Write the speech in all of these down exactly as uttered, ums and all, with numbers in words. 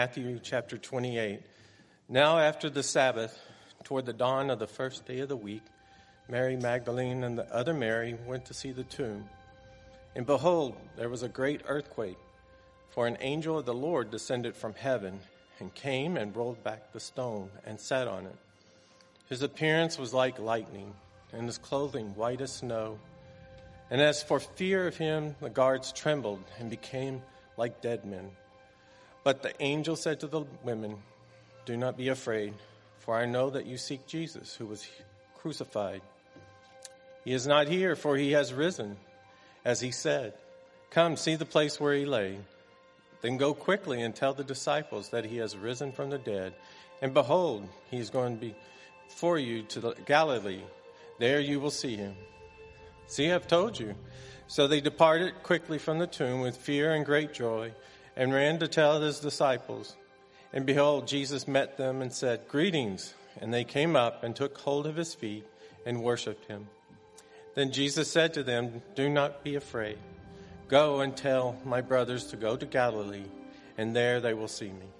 Matthew chapter twenty-eight. Now after the Sabbath, toward the dawn of the first day of the week, Mary Magdalene and the other Mary went to see the tomb. And behold, there was a great earthquake, for an angel of the Lord descended from heaven and came and rolled back the stone and sat on it. His appearance was like lightning, and his clothing white as snow. And as for fear of him, the guards trembled and became like dead men. But the angel said to the women, "Do not be afraid, for I know that you seek Jesus, who was crucified. He is not here, for he has risen, as he said. Come, see the place where he lay. Then go quickly and tell the disciples that he has risen from the dead. And behold, he is going to be for you to the Galilee. There you will see him." "See, I have told you." So they departed quickly from the tomb with fear and great joy, and ran to tell his disciples. And behold, Jesus met them and said, "Greetings." And they came up and took hold of his feet and worshipped him. Then Jesus said to them, "Do not be afraid. Go and tell my brothers to go to Galilee, and there they will see me."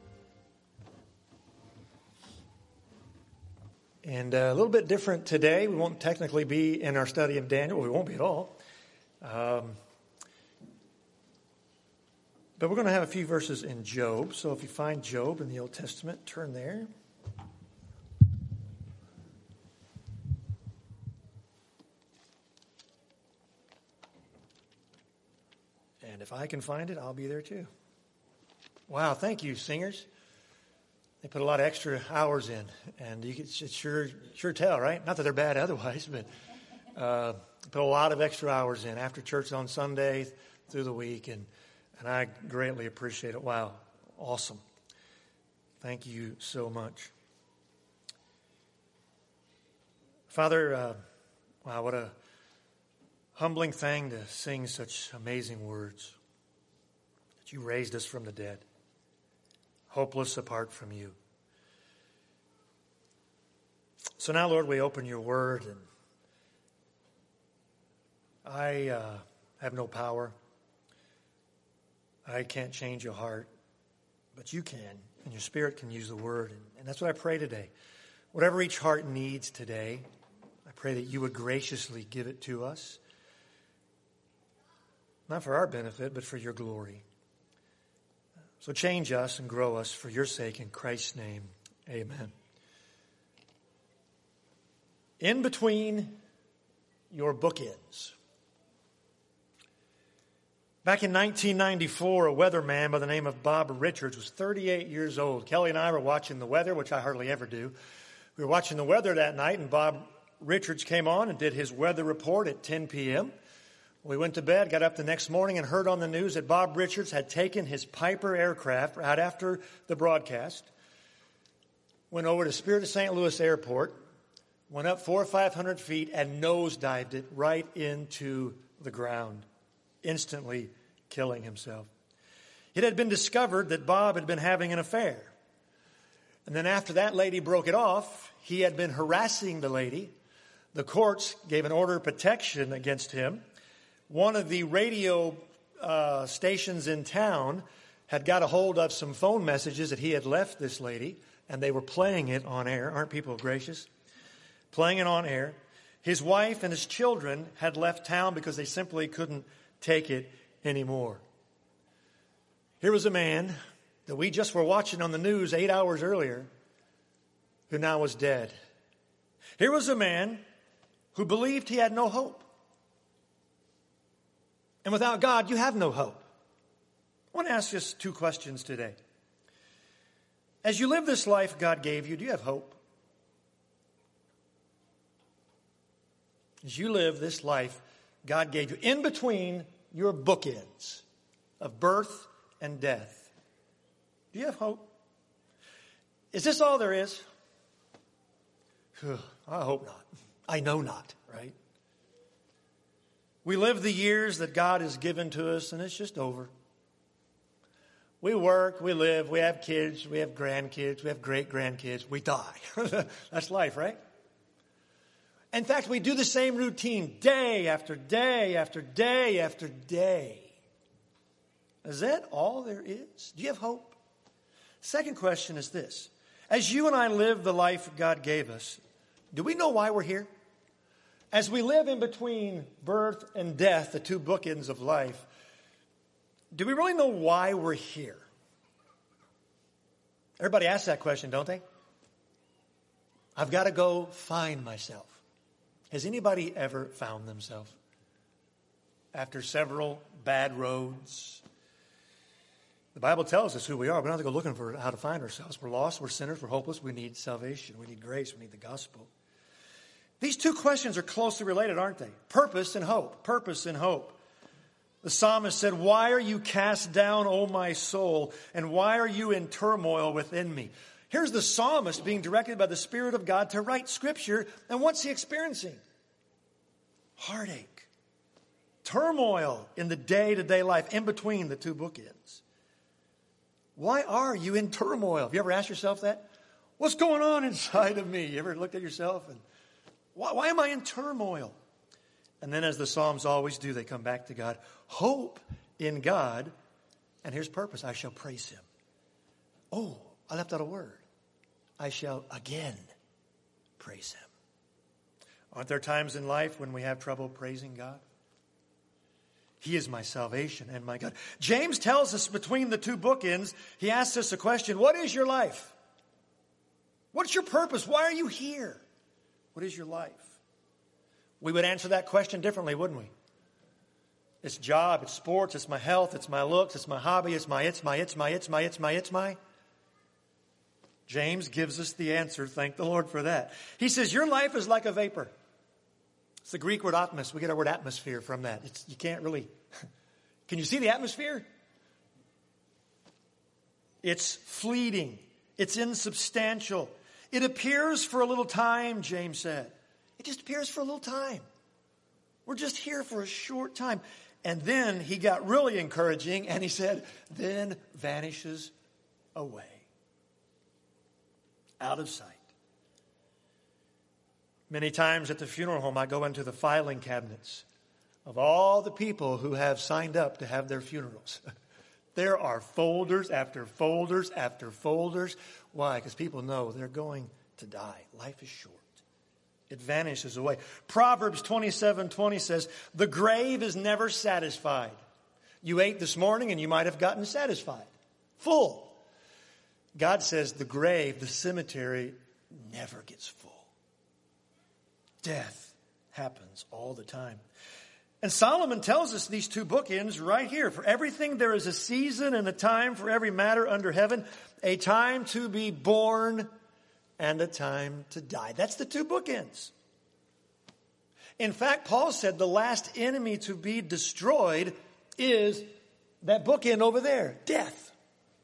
And a little bit different today. We won't technically be in our study of Daniel. We won't be at all. Um, but we're going to have a few verses in Job. So if you find Job in the Old Testament, turn there. And if I can find it, I'll be there too. Wow, thank you, singers. They put a lot of extra hours in, and you can sure sure tell, right? Not that they're bad otherwise, but uh, put a lot of extra hours in after church on Sunday, through the week, and, and I greatly appreciate it. Wow, awesome. Thank you so much. Father, uh, wow, what a humbling thing to sing such amazing words, that you raised us from the dead, hopeless apart from you. So now, Lord, we open your word, and I uh, have no power. I can't change your heart, but you can, and your Spirit can use the word. And, and that's what I pray today. Whatever each heart needs today, I pray that you would graciously give it to us, not for our benefit, but for your glory. So change us and grow us for your sake, in Christ's name. Amen. In between your bookends. Back in nineteen ninety-four, a weatherman by the name of Bob Richards was thirty-eight years old. Kelly and I were watching the weather, which I hardly ever do. We were watching the weather that night, and Bob Richards came on and did his weather report at ten p.m. We went to bed, got up the next morning, and heard on the news that Bob Richards had taken his Piper aircraft right after the broadcast, went over to Spirit of Saint Louis Airport, went up four or five hundred feet, and nosedived it right into the ground, instantly killing himself. It had been discovered that Bob had been having an affair. And then after that lady broke it off, he had been harassing the lady. The courts gave an order of protection against him. One of the radio uh, stations in town had got a hold of some phone messages that he had left this lady, and they were playing it on air. Aren't people gracious? Playing it on air. His wife and his children had left town because they simply couldn't take it anymore. Here was a man that we just were watching on the news eight hours earlier, who now was dead. Here was a man who believed he had no hope. And without God, you have no hope. I want to ask just two questions today. As you live this life God gave you, do you have hope? As you live this life God gave you, in between your bookends of birth and death, do you have hope? Is this all there is? I hope not. I know not, right? We live the years that God has given to us, and it's just over. We work, we live, we have kids, we have grandkids, we have great-grandkids, we die. That's life, right? In fact, we do the same routine day after day after day after day. Is that all there is? Do you have hope? Second question is this. As you and I live the life God gave us, do we know why we're here? As we live in between birth and death, the two bookends of life, do we really know why we're here? Everybody asks that question, don't they? I've got to go find myself. Has anybody ever found themselves? After several bad roads. The Bible tells us who we are. We don't have to go looking for how to find ourselves. We're lost, we're sinners, we're hopeless, we need salvation, we need grace, we need the gospel. These two questions are closely related, aren't they? Purpose and hope. Purpose and hope. The psalmist said, why are you cast down, O my soul, and why are you in turmoil within me? Here's the psalmist being directed by the Spirit of God to write Scripture, and what's he experiencing? Heartache. Turmoil in the day-to-day life, in between the two bookends. Why are you in turmoil? Have you ever asked yourself that? What's going on inside of me? You ever looked at yourself and, why, why am I in turmoil? And then as the Psalms always do, they come back to God. Hope in God. And here's purpose. I shall praise him. Oh, I left out a word. I shall again praise him. Aren't there times in life when we have trouble praising God? He is my salvation and my God. James tells us between the two bookends, he asks us a question. What is your life? What's your purpose? Why are you here? What is your life? We would answer that question differently, wouldn't we? It's job, it's sports, it's my health, it's my looks, it's my hobby, it's my, it's my, it's my, it's my, it's my, it's my. James gives us the answer. Thank the Lord for that. He says, your life is like a vapor. It's the Greek word atmos. We get our word atmosphere from that. It's, you can't really... Can you see the atmosphere? It's fleeting. It's insubstantial. It appears for a little time, James said. It just appears for a little time. We're just here for a short time. And then he got really encouraging and he said, then vanishes away. Out of sight. Many times at the funeral home, I go into the filing cabinets of all the people who have signed up to have their funerals. There are folders after folders after folders. Why? Because people know they're going to die. Life is short. It vanishes away. Proverbs twenty-seven twenty says, the grave is never satisfied. You ate this morning and you might have gotten satisfied. Full. God says the grave, the cemetery, never gets full. Death happens all the time. And Solomon tells us these two bookends right here. For everything there is a season and a time for every matter under heaven, a time to be born and a time to die. That's the two bookends. In fact, Paul said the last enemy to be destroyed is that bookend over there, death.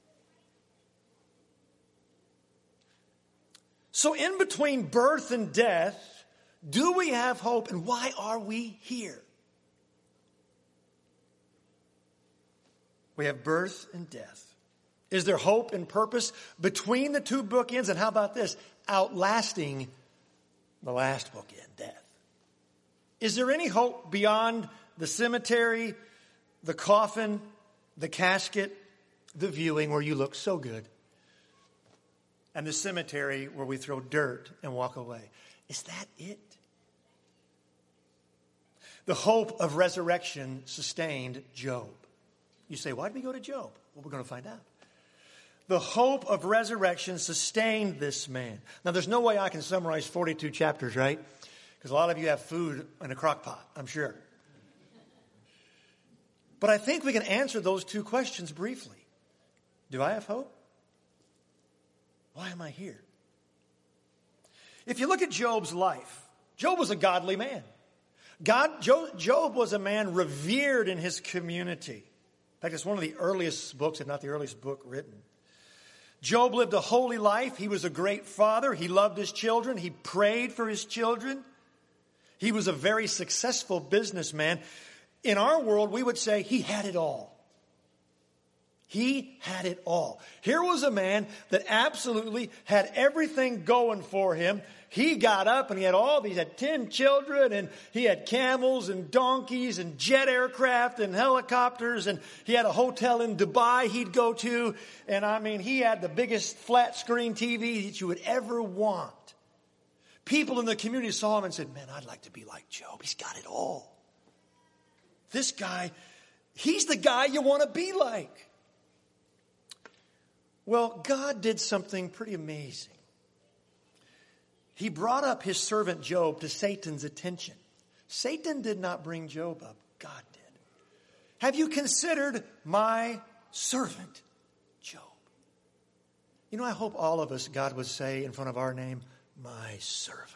So in between birth and death, do we have hope, and why are we here? We have birth and death. Is there hope and purpose between the two bookends? And how about this? Outlasting the last bookend, death. Is there any hope beyond the cemetery, the coffin, the casket, the viewing where you look so good, and the cemetery where we throw dirt and walk away? Is that it? The hope of resurrection sustained Job. You say, why did we go to Job? Well, we're going to find out. The hope of resurrection sustained this man. Now, there's no way I can summarize forty-two chapters, right? Because a lot of you have food in a crock pot, I'm sure. But I think we can answer those two questions briefly. Do I have hope? Why am I here? If you look at Job's life, Job was a godly man. God, Job was a man revered in his community. In fact, it's one of the earliest books, if not the earliest book written. Job lived a holy life. He was a great father. He loved his children. He prayed for his children. He was a very successful businessman. In our world, we would say he had it all. He had it all. Here was a man that absolutely had everything going for him. he got up and he had all these, he had ten children, and he had camels and donkeys and jet aircraft and helicopters, and he had a hotel in Dubai he'd go to. And I mean, he had the biggest flat screen T V that you would ever want. People in the community saw him and said, man, I'd like to be like Job. He's got it all. This guy, he's the guy you want to be like. Well, God did something pretty amazing. He brought up his servant Job to Satan's attention. Satan did not bring Job up. God did. Have you considered my servant Job? You know, I hope all of us, God would say in front of our name, my servant.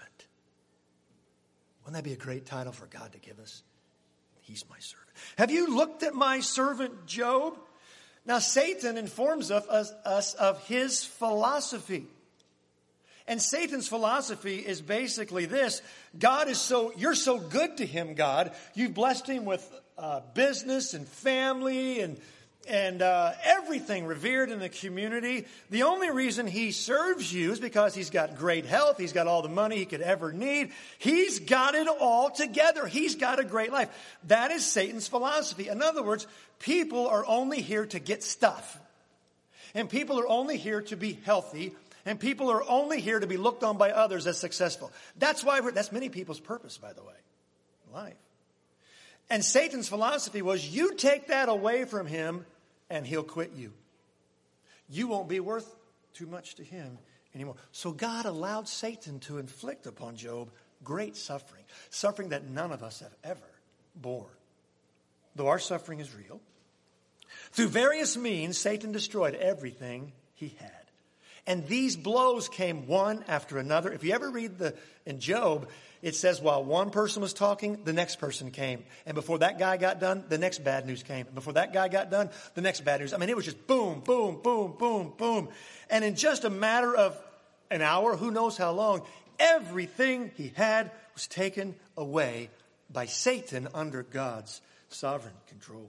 Wouldn't that be a great title for God to give us? He's my servant. Have you looked at my servant Job? Now, Satan informs of us, us of his philosophy. And Satan's philosophy is basically this. God is so, you're so good to him, God. You've blessed him with uh, business and family and And uh, everything revered in the community. The only reason he serves you is because he's got great health. He's got all the money he could ever need. He's got it all together. He's got a great life. That is Satan's philosophy. In other words, people are only here to get stuff. And people are only here to be healthy. And people are only here to be looked on by others as successful. That's why we're, that's many people's purpose, by the way, in life. And Satan's philosophy was, you take that away from him and he'll quit you. You won't be worth too much to him anymore. So God allowed Satan to inflict upon Job great suffering. Suffering that none of us have ever borne. Though our suffering is real. Through various means, Satan destroyed everything he had. And these blows came one after another. If you ever read the in Job, it says while one person was talking, the next person came. And before that guy got done, the next bad news came. And before that guy got done, the next bad news. I mean, it was just boom, boom, boom, boom, boom. And in just a matter of an hour, who knows how long, everything he had was taken away by Satan under God's sovereign control.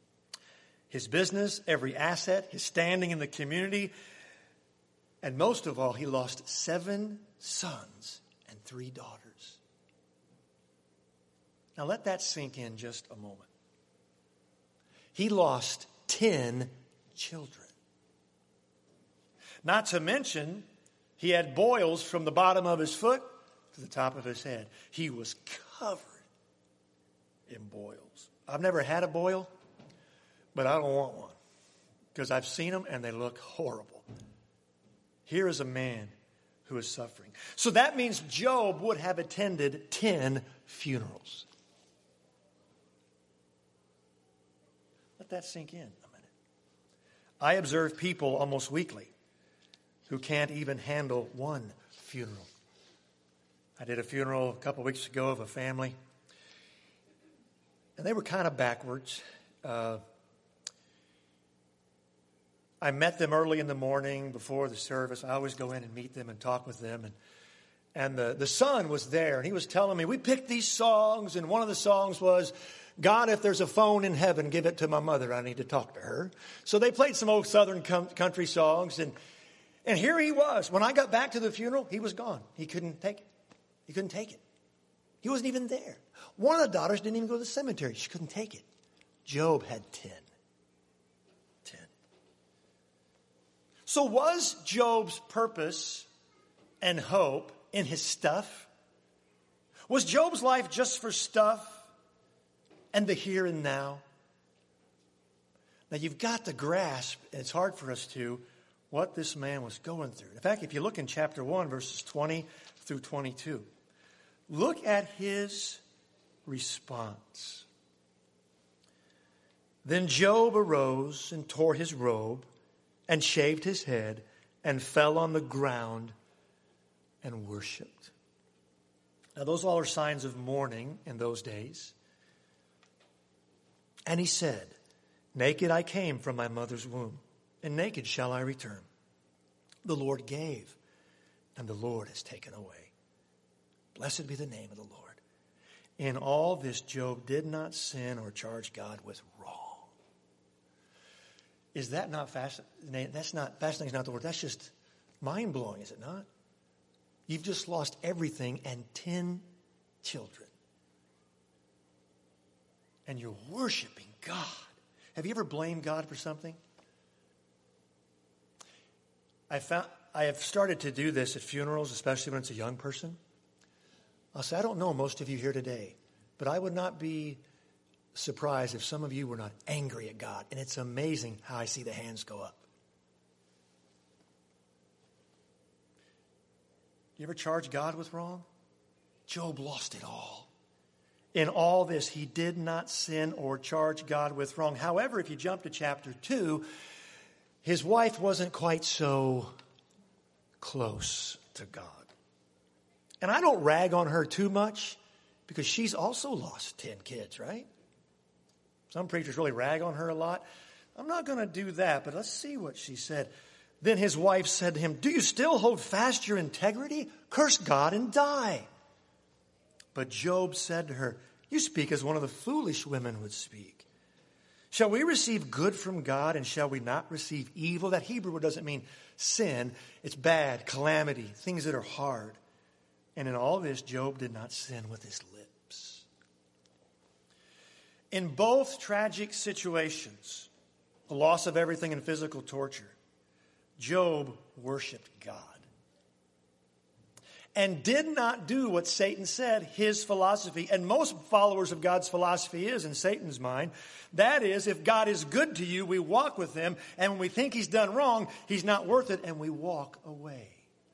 His business, every asset, his standing in the community. And most of all, he lost seven sons and three daughters. Now let that sink in just a moment. He lost ten children. Not to mention, he had boils from the bottom of his foot to the top of his head. He was covered in boils. I've never had a boil, but I don't want one. Because I've seen them and they look horrible. Here is a man who is suffering. So that means Job would have attended ten funerals. Let that sink in a minute. I observe people almost weekly who can't even handle one funeral. I did a funeral a couple weeks ago of a family. And they were kind of backwards. Uh, I met them early in the morning before the service. I always go in and meet them and talk with them. And and the, the son was there, and he was telling me, we picked these songs, and one of the songs was, God, if there's a phone in heaven, give it to my mother. I need to talk to her. So they played some old Southern country songs, and, and here he was. When I got back to the funeral, he was gone. He couldn't take it. He couldn't take it. He wasn't even there. One of the daughters didn't even go to the cemetery. She couldn't take it. Job had ten. So was Job's purpose and hope in his stuff? Was Job's life just for stuff and the here and now? Now you've got to grasp, and it's hard for us to, what this man was going through. In fact, if you look in chapter one, verses twenty through twenty-two, look at his response. Then Job arose and tore his robe and shaved his head, and fell on the ground and worshipped. Now, those all are signs of mourning in those days. And he said, naked I came from my mother's womb, and naked shall I return. The Lord gave, and the Lord has taken away. Blessed be the name of the Lord. In all this, Job did not sin or charge God with wrong. Is that not fascinating? That's not, fascinating is not the word. That's just mind-blowing, is it not? You've just lost everything and ten children. And you're worshiping God. Have you ever blamed God for something? I found I have started to do this at funerals, especially when it's a young person. I'll say, I don't know most of you here today, but I would not be surprised if some of you were not angry at God. And it's amazing how I see the hands go up. You ever charge God with wrong? Job lost it all. In all this, he did not sin or charge God with wrong. However, if you jump to chapter two, his wife wasn't quite so close to God. And I don't rag on her too much because she's also lost ten kids, right? Some preachers really rag on her a lot. I'm not going to do that, but let's see what she said. Then his wife said to him, do you still hold fast your integrity? Curse God and die. But Job said to her, you speak as one of the foolish women would speak. Shall we receive good from God and shall we not receive evil? That Hebrew word doesn't mean sin. It's bad, calamity, things that are hard. And in all this, Job did not sin with his lips. In both tragic situations, the loss of everything and physical torture, Job worshiped God. And did not do what Satan said his philosophy, and most followers of God's philosophy is in Satan's mind. That is, if God is good to you, we walk with him, and when we think he's done wrong, he's not worth it, and we walk away.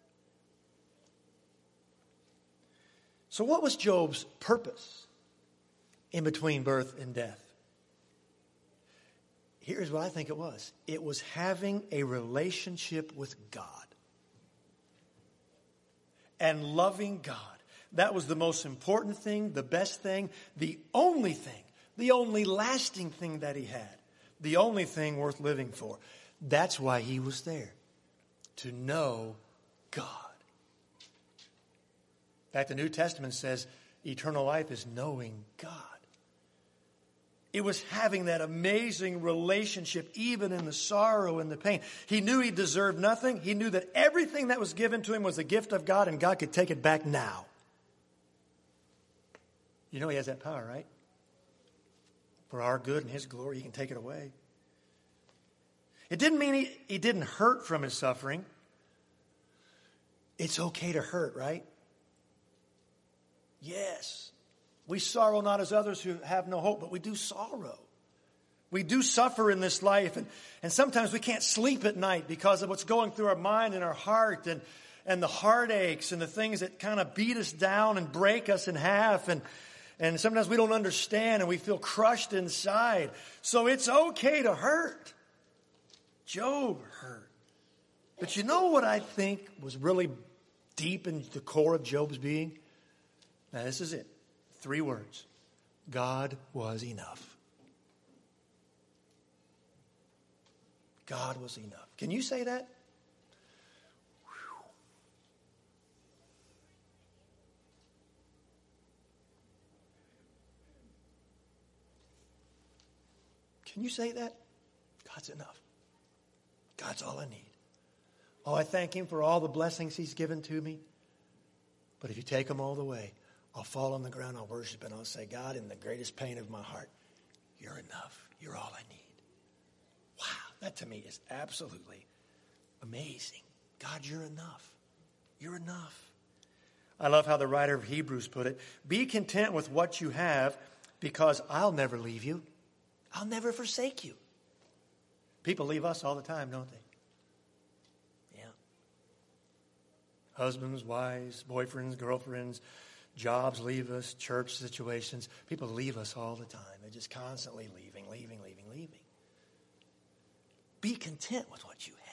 So what was Job's purpose in between birth and death? Here's what I think it was. It was having a relationship with God. And loving God. That was the most important thing, the best thing, the only thing, the only lasting thing that he had. The only thing worth living for. That's why he was there. To know God. In fact, the New Testament says eternal life is knowing God. It was having that amazing relationship even in the sorrow and the pain. He knew he deserved nothing. He knew that everything that was given to him was a gift of God and God could take it back now. You know he has that power, right? For our good and his glory, he can take it away. It didn't mean he, he didn't hurt from his suffering. It's okay to hurt, right? Yes. We sorrow not as others who have no hope, but we do sorrow. We do suffer in this life. And, and sometimes we can't sleep at night because of what's going through our mind and our heart and, and the heartaches and the things that kind of beat us down and break us in half. And, and sometimes we don't understand and we feel crushed inside. So it's okay to hurt. Job hurt. But you know what I think was really deep in the core of Job's being? Now this is it. Three words. God was enough. God was enough. Can you say that? Whew. Can you say that? God's enough. God's all I need. Oh, I thank him for all the blessings he's given to me. But if you take them all the way, I'll fall on the ground, I'll worship, and I'll say, God, in the greatest pain of my heart, you're enough. You're all I need. Wow, that to me is absolutely amazing. God, you're enough. You're enough. I love how the writer of Hebrews put it. Be content with what you have because I'll never leave you. I'll never forsake you. People leave us all the time, don't they? Yeah. Husbands, wives, boyfriends, girlfriends, jobs leave us, church situations. People leave us all the time. They're just constantly leaving, leaving, leaving, leaving. Be content with what you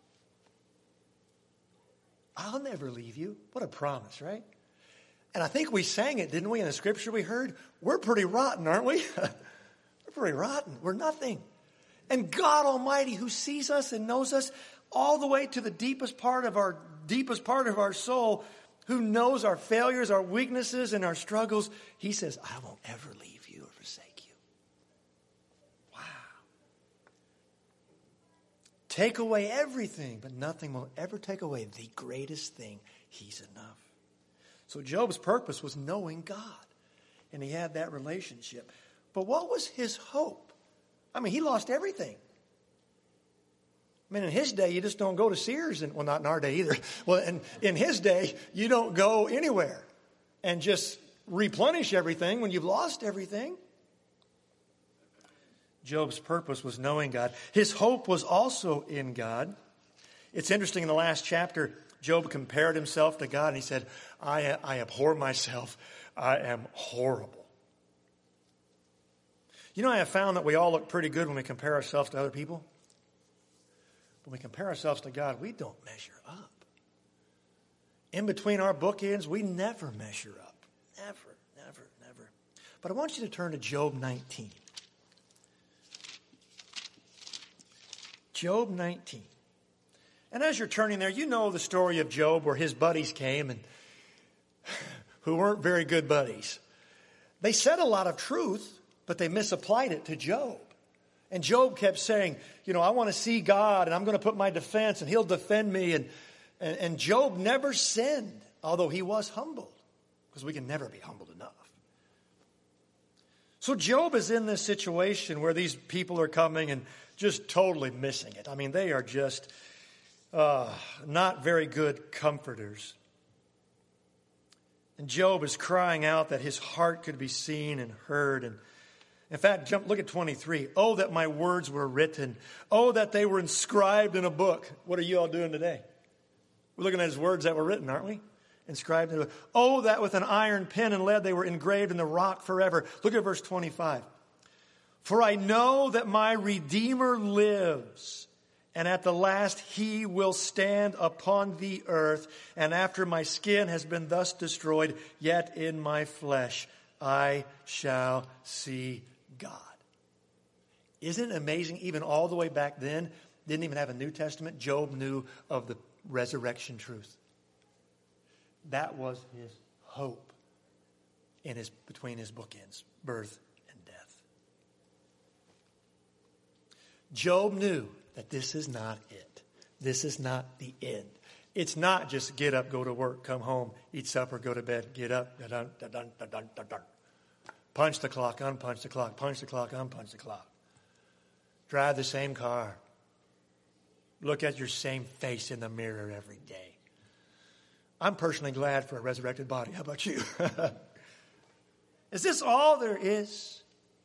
have. I'll never leave you. What a promise, right? And I think we sang it, didn't we, in the scripture we heard? We're pretty rotten, aren't we? We're pretty rotten. We're nothing. And God Almighty, who sees us and knows us all the way to the deepest part of our deepest part of our soul, who knows our failures, our weaknesses, and our struggles, he says, I won't ever leave you or forsake you. Wow. take away everything, but nothing will ever take away the greatest thing. He's enough. So Job's purpose was knowing God, and he had that relationship. But what was his hope? I mean, he lost everything. I mean, in his day, you just don't go to Sears, and well, not in our day either. Well, in, in his day, you don't go anywhere and just replenish everything when you've lost everything. Job's purpose was knowing God. His hope was also in God. It's interesting, in the last chapter, Job compared himself to God, and he said, I, I abhor myself. I am horrible. You know, I have found that we all look pretty good when we compare ourselves to other people. When we compare ourselves to God, we don't measure up. In between our bookends, we never measure up. Never, never, never. But I want you to turn to Job nineteen. Job nineteen. And as you're turning there, you know the story of Job where his buddies came and who weren't very good buddies. They said a lot of truth, but they misapplied it to Job. And Job kept saying, you know, I want to see God and I'm going to put my defense and he'll defend me. And, and, and Job never sinned, although he was humbled, because we can never be humbled enough. So Job is in this situation where these people are coming and just totally missing it. I mean, they are just uh, not very good comforters. And Job is crying out that his heart could be seen and heard. And in fact, jump, look at twenty-three. Oh, that my words were written. Oh, that they were inscribed in a book. What are you all doing today? We're looking at his words that were written, aren't we? Inscribed in a book. Oh, that with an iron pen and lead they were engraved in the rock forever. Look at verse twenty-five. For I know that my Redeemer lives, and at the last he will stand upon the earth. And after my skin has been thus destroyed, yet in my flesh I shall see God. Isn't it amazing? Even all the way back then, didn't even have a New Testament. Job knew of the resurrection truth. That was his hope in his between his bookends, birth and death. Job knew that this is not it. This is not the end. It's not just get up, go to work, come home, eat supper, go to bed, get up, da-dun, da-dun, da-dun, da-dun. Punch the clock, unpunch the clock, punch the clock, unpunch the clock. Drive the same car. Look at your same face in the mirror every day. I'm personally glad for a resurrected body. How about you? Is this all there is?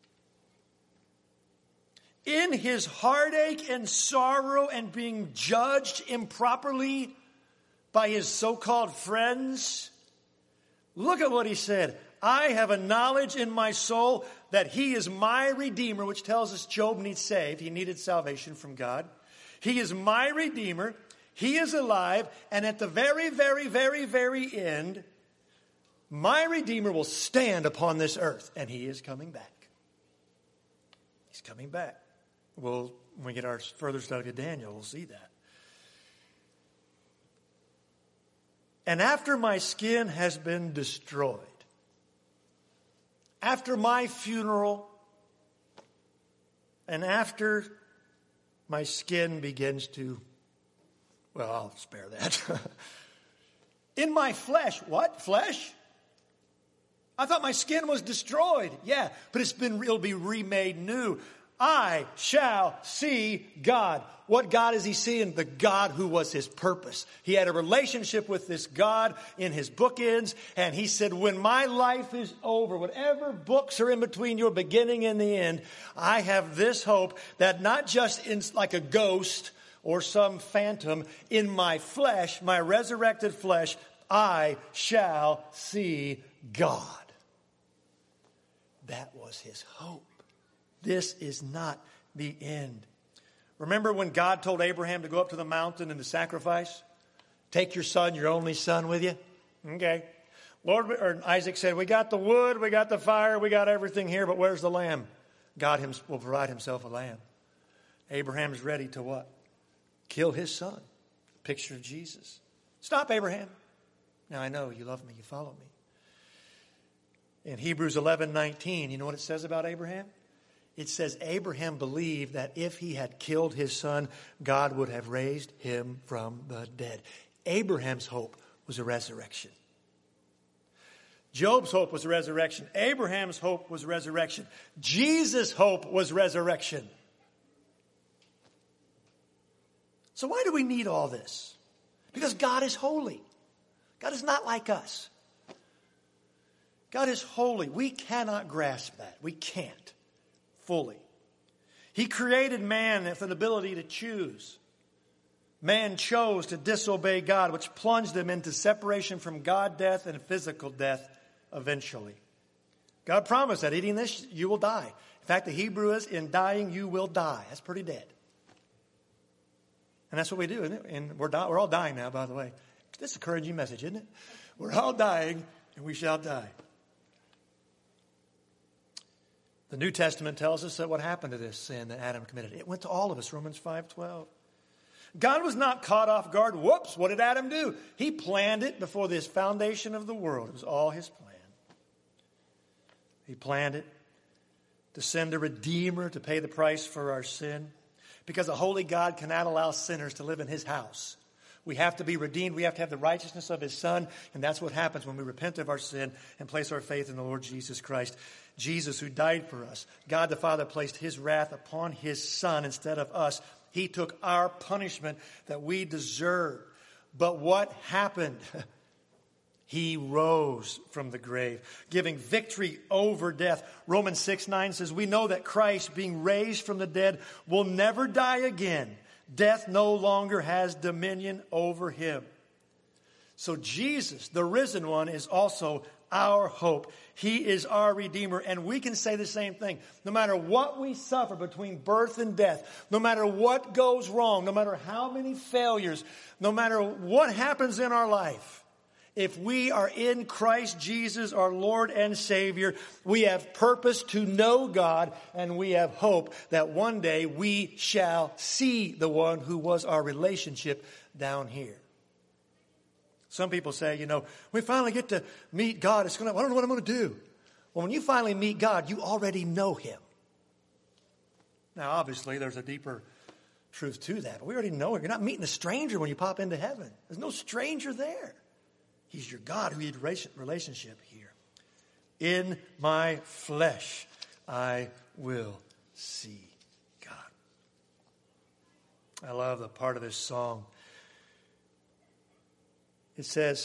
In his heartache and sorrow and being judged improperly by his so-called friends, look at what he said. I have a knowledge in my soul that he is my Redeemer, which tells us Job needs saved. He needed salvation from God. He is my Redeemer. He is alive. And at the very, very, very, very end, my Redeemer will stand upon this earth. And he is coming back. He's coming back. Well, when we get our further study of Daniel, we'll see that. And after my skin has been destroyed, after my funeral, and after my skin begins to, well, I'll spare that. In my flesh, what? Flesh? I thought my skin was destroyed. Yeah, but it's been, it'll be remade new. I shall see God. What God is he seeing? The God who was his purpose. He had a relationship with this God in his bookends. And he said, when my life is over, whatever books are in between your beginning and the end, I have this hope that not just in like a ghost or some phantom, in my flesh, my resurrected flesh, I shall see God. That was his hope. This is not the end. Remember when God told Abraham to go up to the mountain and to sacrifice? Take your son, your only son, with you. Okay. Lord, or Isaac said, we got the wood, we got the fire, we got everything here, but where's the lamb? God will provide himself a lamb. Abraham is ready to what? Kill his son. Picture of Jesus. Stop, Abraham. Now I know you love me, you follow me. In Hebrews eleven nineteen, you know what it says about Abraham? It says Abraham believed that if he had killed his son, God would have raised him from the dead. Abraham's hope was a resurrection. Job's hope was resurrection. Abraham's hope was resurrection. Jesus' hope was resurrection. So why do we need all this? Because God is holy. God is not like us. God is holy. We cannot grasp that. We can't fully. He created man with an ability to choose. Man chose to disobey God, which plunged them into separation from God, death, and physical death eventually. God promised that eating this, you will die. In fact, the Hebrew is, in dying, you will die. That's pretty dead. And that's what we do, isn't it? And we're, di- we're all dying now, by the way. This is an encouraging message, isn't it? We're all dying, and we shall die. The New Testament tells us that what happened to this sin that Adam committed. It went to all of us, Romans five twelve. God was not caught off guard. Whoops, what did Adam do? He planned it before this foundation of the world. It was all his plan. He planned it to send a Redeemer to pay the price for our sin. Because a holy God cannot allow sinners to live in his house. We have to be redeemed. We have to have the righteousness of his Son. And that's what happens when we repent of our sin and place our faith in the Lord Jesus Christ. Jesus, who died for us. God the Father placed his wrath upon his Son instead of us. He took our punishment that we deserved. But what happened? He rose from the grave, giving victory over death. Romans six nine says, we know that Christ, being raised from the dead, will never die again. Death no longer has dominion over him. So Jesus, the risen one, is also our hope. He is our Redeemer. And we can say the same thing. No matter what we suffer between birth and death, no matter what goes wrong, no matter how many failures, no matter what happens in our life, if we are in Christ Jesus, our Lord and Savior, we have purpose to know God, and we have hope that one day we shall see the one who was our relationship down here. Some people say, you know, we finally get to meet God. It's gonna, I don't know what I'm going to do. Well, when you finally meet God, you already know him. Now, obviously, there's a deeper truth to that. But we already know him. You're not meeting a stranger when you pop into heaven. There's no stranger there. He's your God who you had relationship here. In my flesh, I will see God. I love the part of this song. It says,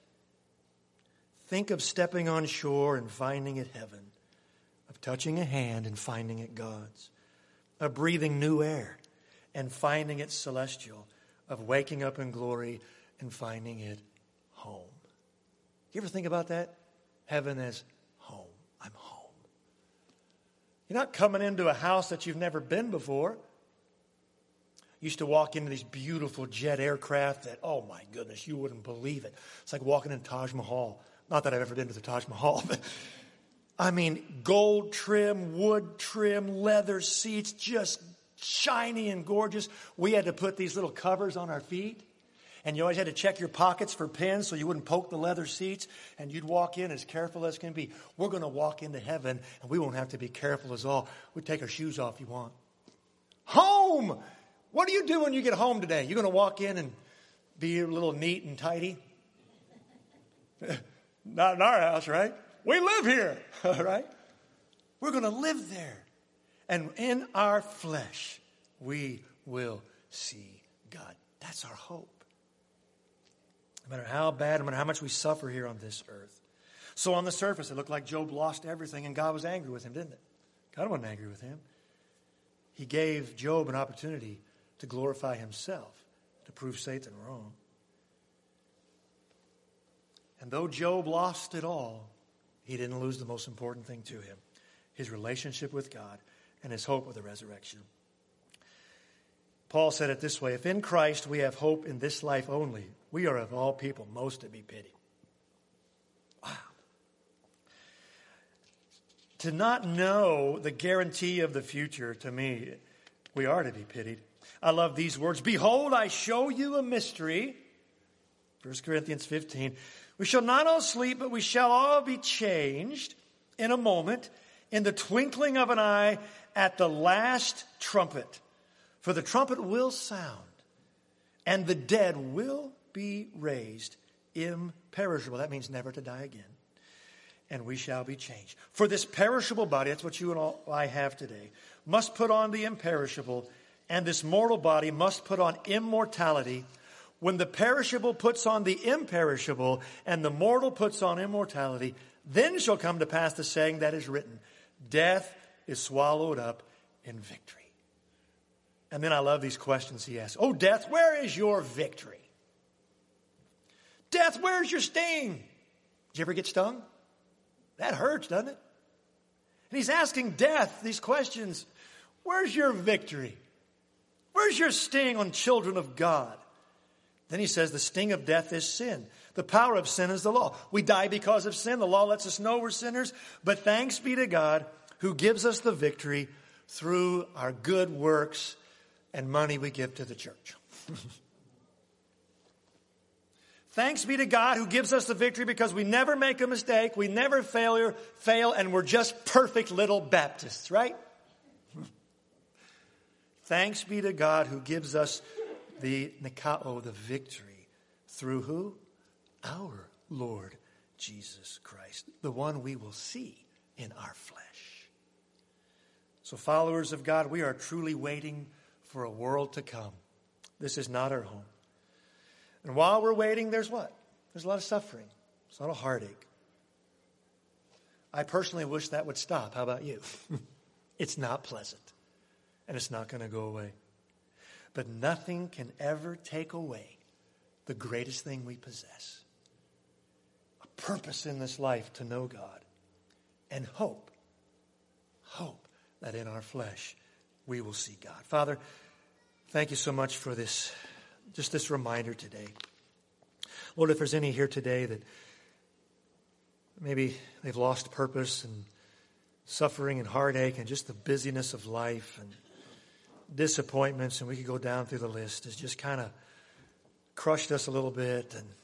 think of stepping on shore and finding it heaven, of touching a hand and finding it God's, of breathing new air and finding it celestial, of waking up in glory and finding it home. You ever think about that? Heaven as home. I'm home. You're not coming into a house that you've never been before. You used to walk into these beautiful jet aircraft that, oh my goodness, you wouldn't believe it. It's like walking into Taj Mahal. Not that I've ever been to the Taj Mahal, but I mean, gold trim, wood trim, leather seats, just shiny and gorgeous. We had to put these little covers on our feet. And you always had to check your pockets for pins so you wouldn't poke the leather seats. And you'd walk in as careful as can be. We're going to walk into heaven, and we won't have to be careful as all. We take our shoes off if you want. Home! What do you do when you get home today? You're going to walk in and be a little neat and tidy? Not in our house, right? We live here, all right? We're going to live there. And in our flesh, we will see God. That's our hope. No matter how bad, no matter how much we suffer here on this earth. So on the surface, it looked like Job lost everything and God was angry with him, didn't it? God wasn't angry with him. He gave Job an opportunity to glorify himself, to prove Satan wrong. And though Job lost it all, he didn't lose the most important thing to him, his relationship with God and his hope of the resurrection. Paul said it this way, if in Christ we have hope in this life only, we are of all people most to be pitied. Wow. To not know the guarantee of the future, to me, we are to be pitied. I love these words. Behold, I show you a mystery. First Corinthians fifteen. We shall not all sleep, but we shall all be changed in a moment, in the twinkling of an eye, at the last trumpet, for the trumpet will sound, and the dead will be raised imperishable. That means never to die again. And we shall be changed. For this perishable body, that's what you and all I have today, must put on the imperishable, and this mortal body must put on immortality. When the perishable puts on the imperishable, and the mortal puts on immortality, then shall come to pass the saying that is written, death is swallowed up in victory. And then I love these questions he asks. Oh, death, where is your victory? Death, where's your sting? Did you ever get stung? That hurts, doesn't it? And he's asking death these questions. Where's your victory? Where's your sting on children of God? Then he says the sting of death is sin. The power of sin is the law. We die because of sin. The law lets us know we're sinners. But thanks be to God who gives us the victory through our good works and money we give to the church. Thanks be to God who gives us the victory because we never make a mistake, we never failure, fail, and we're just perfect little Baptists, right? Thanks be to God who gives us the Nikao, the victory, through who? Our Lord Jesus Christ, the one we will see in our flesh. So followers of God, we are truly waiting for a world to come. This is not our home. And while we're waiting, there's what? There's a lot of suffering. There's a lot of heartache. I personally wish that would stop. How about you? It's not pleasant. And it's not going to go away. But nothing can ever take away the greatest thing we possess. A purpose in this life to know God. And hope. Hope that in our flesh we will see God. Father, thank you so much for this. Just this reminder today. Lord, if there's any here today that maybe they've lost purpose and suffering and heartache and just the busyness of life and disappointments, and we could go down through the list, has just kind of crushed us a little bit and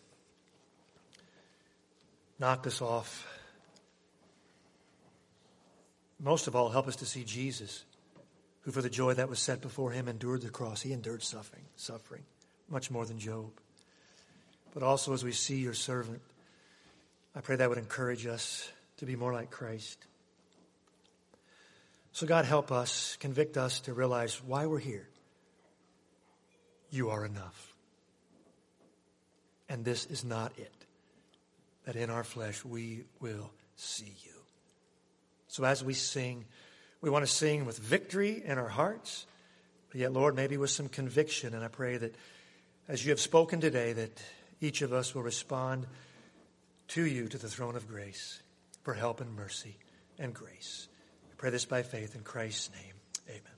knocked us off. Most of all, help us to see Jesus, who for the joy that was set before him endured the cross. He endured suffering, suffering. Much more than Job. But also as we see your servant, I pray that would encourage us to be more like Christ. So God, help us, convict us to realize why we're here. You are enough. And this is not it. That in our flesh we will see you. So as we sing, we want to sing with victory in our hearts, but yet, Lord, maybe with some conviction. And I pray that as you have spoken today, that each of us will respond to you, to the throne of grace, for help and mercy and grace. I pray this by faith in Christ's name. Amen.